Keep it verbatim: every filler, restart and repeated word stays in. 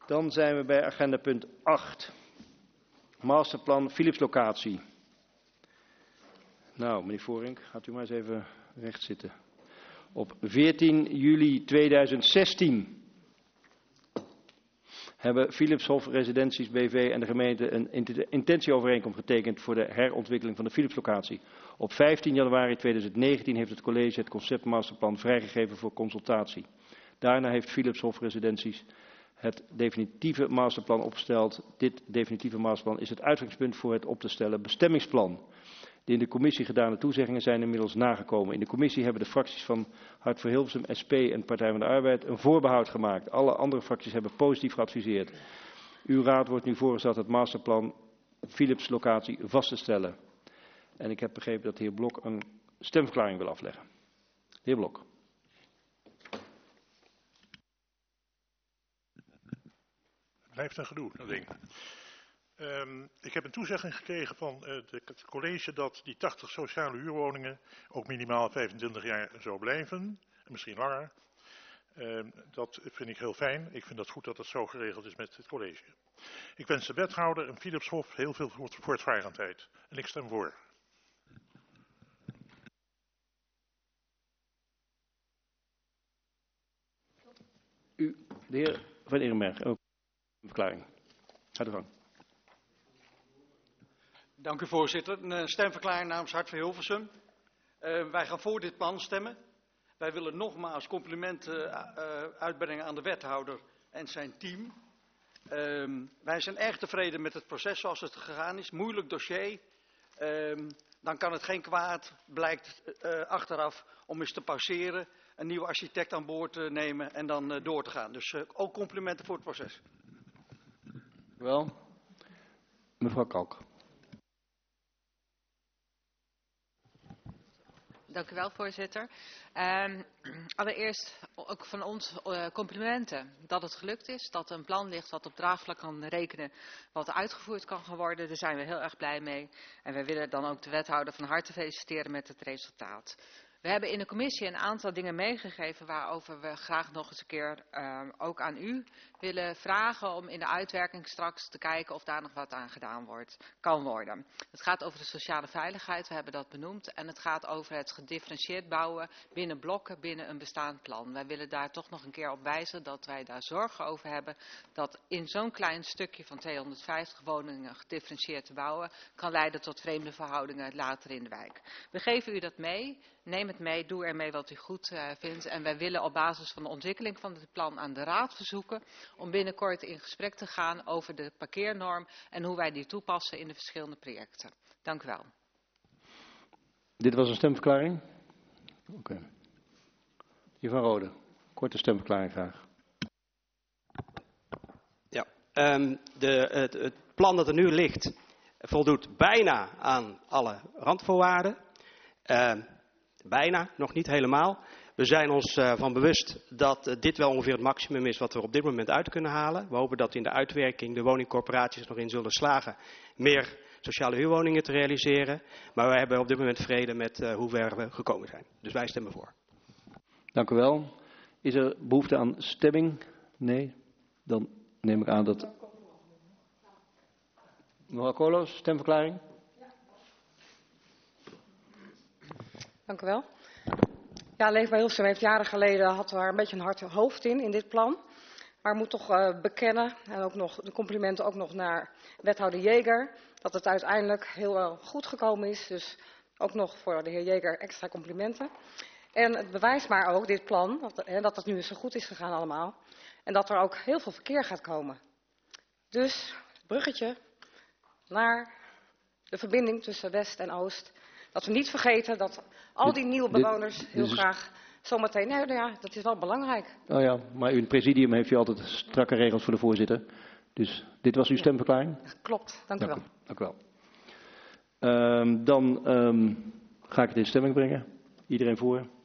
Dan zijn we bij agenda punt acht. Masterplan Philips locatie. Nou, meneer Voorink, gaat u maar eens even recht zitten. Op veertien juli tweeduizend zestien hebben Philipshof Residenties B V en de gemeente een intentieovereenkomst getekend voor de herontwikkeling van de Philips locatie. Op vijftien januari tweeduizend negentien heeft het college het conceptmasterplan vrijgegeven voor consultatie. Daarna heeft Philipshof Residenties het definitieve masterplan opgesteld. Dit definitieve masterplan is het uitgangspunt voor het op te stellen bestemmingsplan. De in de commissie gedane toezeggingen zijn inmiddels nagekomen. In de commissie hebben de fracties van Hart voor Hilversum, S P en Partij van de Arbeid een voorbehoud gemaakt. Alle andere fracties hebben positief geadviseerd. Uw raad wordt nu voorgesteld het masterplan Philips locatie vast te stellen. En ik heb begrepen dat de heer Blok een stemverklaring wil afleggen. De heer Blok. Blijft een gedoe, dat ding. Um, ik heb een toezegging gekregen van uh, de, het college dat die tachtig sociale huurwoningen ook minimaal vijfentwintig jaar zo blijven. En misschien langer. Um, dat vind ik heel fijn. Ik vind het goed dat het zo geregeld is met het college. Ik wens de wethouder en Philipshof heel veel voortvarendheid. En ik stem voor. U, de heer Van Ehrenberg, ook een verklaring. Ga de gang. Dank u voorzitter. Een stemverklaring namens Hart voor Hilversum. Uh, wij gaan voor dit plan stemmen. Wij willen nogmaals complimenten uh, uh, uitbrengen aan de wethouder en zijn team. Uh, wij zijn erg tevreden met het proces zoals het gegaan is. Moeilijk dossier. Uh, dan kan het geen kwaad, blijkt uh, achteraf, om eens te pauzeren, een nieuwe architect aan boord te nemen en dan uh, door te gaan. Dus uh, ook complimenten voor het proces. Wel, mevrouw Kalk. Dank u wel, voorzitter. Um, allereerst ook van ons uh, complimenten dat het gelukt is, dat er een plan ligt wat op draagvlak kan rekenen, wat uitgevoerd kan gaan worden. Daar zijn we heel erg blij mee. En wij willen dan ook de wethouder van harte feliciteren met het resultaat. We hebben in de commissie een aantal dingen meegegeven waarover we graag nog eens een keer uh, ook aan u willen vragen om in de uitwerking straks te kijken of daar nog wat aan gedaan wordt, kan worden. Het gaat over de sociale veiligheid, we hebben dat benoemd. En het gaat over het gedifferentieerd bouwen binnen blokken, binnen een bestaand plan. Wij willen daar toch nog een keer op wijzen dat wij daar zorgen over hebben. Dat in zo'n klein stukje van tweehonderdvijftig woningen gedifferentieerd te bouwen kan leiden tot vreemde verhoudingen later in de wijk. We geven u dat mee. Neem het mee, doe ermee wat u goed uh, vindt. En wij willen op basis van de ontwikkeling van dit plan aan de Raad verzoeken om binnenkort in gesprek te gaan over de parkeernorm en hoe wij die toepassen in de verschillende projecten. Dank u wel. Dit was een stemverklaring? Oké. Okay. Heer Van Rode, korte stemverklaring graag. Ja, um, de, het, het plan dat er nu ligt voldoet bijna aan alle randvoorwaarden. Uh, Bijna, nog niet helemaal. We zijn ons uh, van bewust dat uh, dit wel ongeveer het maximum is wat we er op dit moment uit kunnen halen. We hopen dat in de uitwerking de woningcorporaties nog in zullen slagen meer sociale huurwoningen te realiseren. Maar wij hebben op dit moment vrede met uh, hoe ver we gekomen zijn. Dus wij stemmen voor. Dank u wel. Is er behoefte aan stemming? Nee? Dan neem ik aan dat... Mevrouw Kolos, stemverklaring? Dank u wel. Ja, Leefbaar Hilversum heeft jaren geleden had er een beetje een hard hoofd in, in dit plan. Maar ik moet toch uh, bekennen, en ook nog de complimenten ook nog naar wethouder Jeger, dat het uiteindelijk heel wel goed gekomen is. Dus ook nog voor de heer Jeger extra complimenten. En het bewijst maar ook, dit plan, dat, hè, dat het nu zo goed is gegaan allemaal. En dat er ook heel veel verkeer gaat komen. Dus, bruggetje naar de verbinding tussen West en Oost. Dat we niet vergeten dat al die nieuwe bewoners dit, dit heel graag zometeen... Nee, nou ja, dat is wel belangrijk. Oh ja, maar in het presidium heeft u altijd strakke regels voor de voorzitter. Dus dit was uw stemverklaring? Ja, klopt, dank u wel. Dank u wel. Um, dan um, ga ik het in stemming brengen. Iedereen voor?